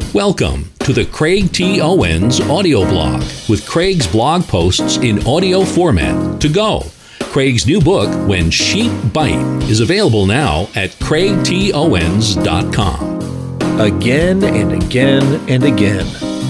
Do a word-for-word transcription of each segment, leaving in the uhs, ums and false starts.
Welcome to the Craig T. Owens audio blog with Craig's blog posts in audio format to go. Craig's new book, When Sheep Bite, is available now at craig t owens dot com. Again and again and again.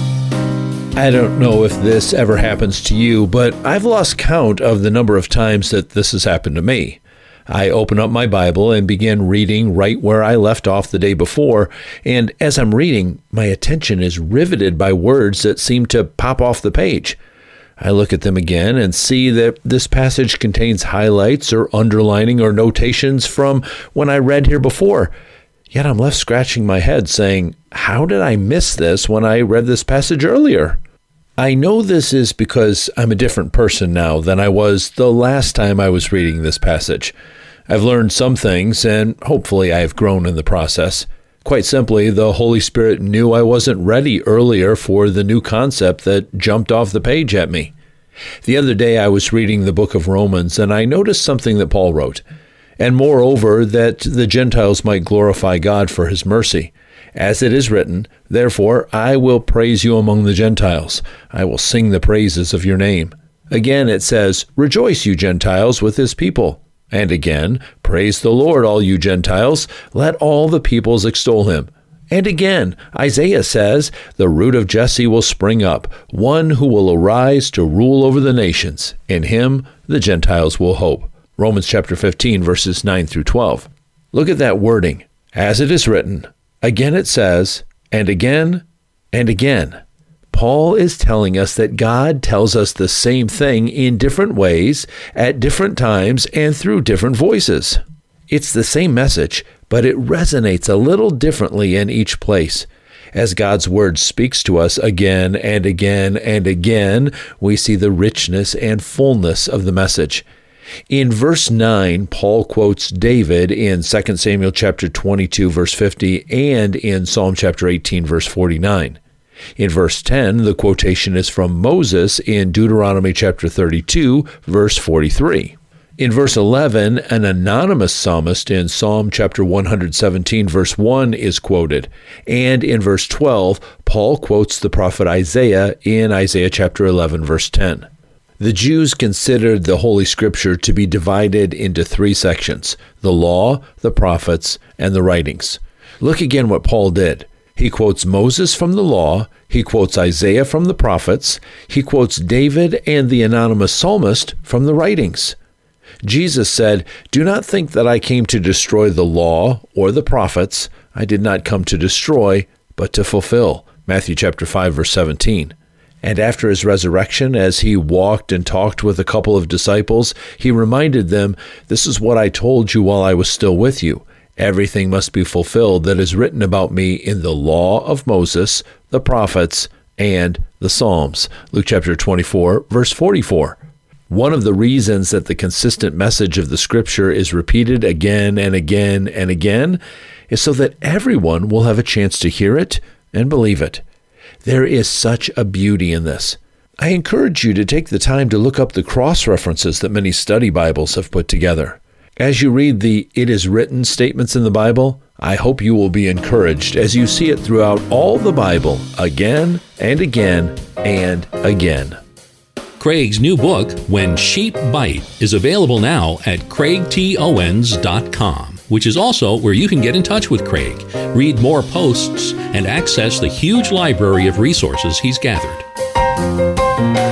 I don't know if this ever happens to you, but I've lost count of the number of times that this has happened to me. I open up my Bible and begin reading right where I left off the day before, and as I'm reading, my attention is riveted by words that seem to pop off the page. I look at them again and see that this passage contains highlights or underlining or notations from when I read here before. Yet I'm left scratching my head saying, how did I miss this when I read this passage earlier? I know this is because I'm a different person now than I was the last time I was reading this passage. I've learned some things, and hopefully I've grown in the process. Quite simply, the Holy Spirit knew I wasn't ready earlier for the new concept that jumped off the page at me. The other day I was reading the book of Romans, and I noticed something that Paul wrote. And moreover, that the Gentiles might glorify God for his mercy. As it is written, therefore I will praise you among the Gentiles. I will sing the praises of your name. Again it says, rejoice, you Gentiles, with his people. And again, praise the Lord, all you Gentiles. Let all the peoples extol him. And again, Isaiah says, the root of Jesse will spring up, one who will arise to rule over the nations. In him, the Gentiles will hope. Romans chapter fifteen, verses nine through twelve. Look at that wording. As it is written. Again it says, and again, and again. Paul is telling us that God tells us the same thing in different ways, at different times, and through different voices. It's the same message, but it resonates a little differently in each place. As God's word speaks to us again and again and again, we see the richness and fullness of the message. In verse nine, Paul quotes David in Second Samuel chapter twenty-two, verse fifty, and in Psalm chapter eighteen, verse forty-nine. In verse ten, the quotation is from Moses in Deuteronomy chapter thirty-two, verse forty-three. In verse eleven, an anonymous psalmist in Psalm chapter one hundred seventeen, verse one is quoted. And in verse twelve, Paul quotes the prophet Isaiah in Isaiah chapter eleven, verse ten. The Jews considered the Holy Scripture to be divided into three sections, the law, the prophets, and the writings. Look again what Paul did. He quotes Moses from the law, he quotes Isaiah from the prophets, he quotes David and the anonymous psalmist from the writings. Jesus said, do not think that I came to destroy the law or the prophets. I did not come to destroy, but to fulfill. Matthew chapter five, verse seventeen. And after his resurrection, as he walked and talked with a couple of disciples, he reminded them, this is what I told you while I was still with you. Everything must be fulfilled that is written about me in the law of Moses, the prophets, and the Psalms. Luke chapter twenty-four, verse forty-four. One of the reasons that the consistent message of the Scripture is repeated again and again and again is so that everyone will have a chance to hear it and believe it. There is such a beauty in this. I encourage you to take the time to look up the cross-references that many study Bibles have put together. As you read the "it is written" statements in the Bible, I hope you will be encouraged as you see it throughout all the Bible again and again and again. Craig's new book, When Sheep Bite, is available now at craig t owens dot com, which is also where you can get in touch with Craig, read more posts, and access the huge library of resources he's gathered.